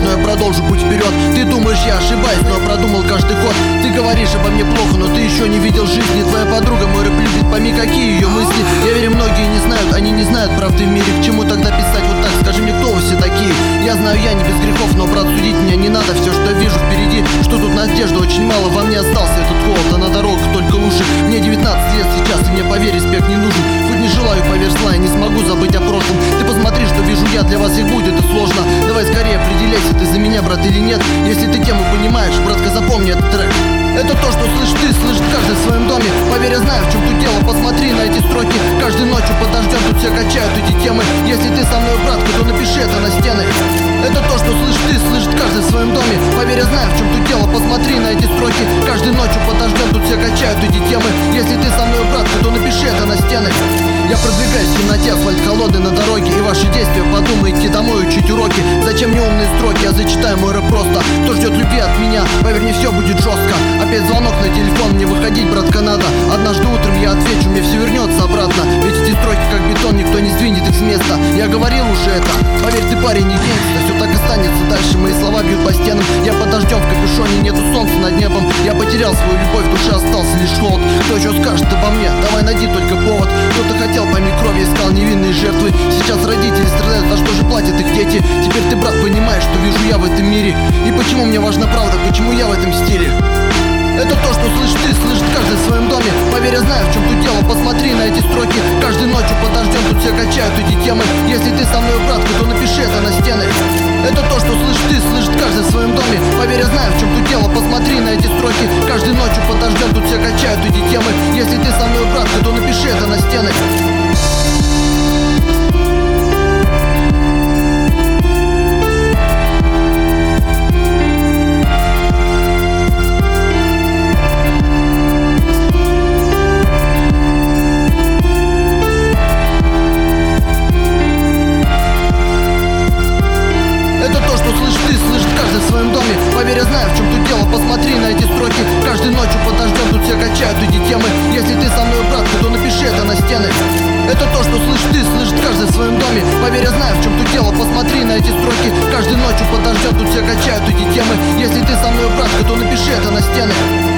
но я продолжу путь вперед. Ты думаешь, я ошибаюсь, но я продумал каждый ход. Ты говоришь обо мне плохо, но ты еще не видел жизни. Твоя подруга мой рэп любит, пойми, какие ее мысли. Я верю, многие не знают, они не знают правды в мире. К чему тогда писать вот так? Скажи мне, кто вы все такие? Я знаю, я не без грехов, но, брат, судить меня не надо. Все, что я вижу впереди, что тут надежды очень мало. Во мне остался этот холод, а на дорогах только лучше. Мне 19 лет сейчас, и мне, поверь, респект не нужен. Хоть не желаю, поверь, зла, я не смогу забыть о прошлом. Ты посмотри, что вижу я, для вас их будет и сложно. Давай скорее определяйся, ты за меня, брат, или нет. Если ты тему понимаешь, братка, запомни этот трек. Это то, что слышишь ты, слышит каждый в своем доме. Поверь, я знаю, в чем тут дело, посмотри на эти строки. Каждой ночью под дождем тут все качают эти темы. Если ты со мной, братка, то напиши это на стены. Это то, что слышишь ты, слышит каждый в своем доме. Поверь, я знаю, в чем тут дело, посмотри на эти строки. Каждой ночью под дождем тут все качают эти темы. Если ты со мной, братка, то напиши это на стены. Я продвигаюсь в темноте, асфальт холодный на дороге. И ваши действия, подумай, идти домой учить уроки. Зачем мне умные строки, я зачитаю мой рэп просто. Кто ждет любви от меня, поверь, не все будет жестко. Опять звонок на телефон, мне выходить, братка, надо. Однажды утром я отвечу, мне все вернется обратно. Ведь эти строки как бетон, никто не сдвинет их с места. Я говорил уже это, поверь, ты парень не гангста. Все так останется дальше, мои слова бьют по стенам. Я под дождем в капюшоне, нету солнца над небом. Я потерял свою любовь, в душе остался лишь холод. Кто еще скажет обо мне, давай найди только повод. Кто-то хотел помимо крови, искал невинные жертвы. Сейчас родители страдают, за что же платят их дети. Теперь ты, брат, понимаешь, что вижу я в этом мире. И почему мне важна правда, почему я в этом стиле. Это то, что слышишь ты, слышит каждый в своем доме. Поверь, я знаю, в чем тут дело, посмотри на эти строки. Каждой ночью под дождем тут все качают эти темы. Если ты со мной, братка, то напиши это на стены. Это то, что слышишь ты, слышит каждый в своем доме. Поверь, я знаю, в чем тут дело, посмотри на эти строки. Каждой ночью под дождем тут все качают эти темы. Если ты со мной, братка, то напиши это на стены. Поверь, я знаю, в чем тут дело, посмотри на эти строки. Каждой ночью под дождем тут все качают эти темы. Если ты со мной, братка, то напиши это на стены. Это то, что слышишь ты, слышит каждый в своем доме. Поверь, я знаю, в чем тут дело, посмотри на эти строки. Каждой ночью под дождем тут все качают эти темы. Если ты со мной, братка, то напиши это на стены.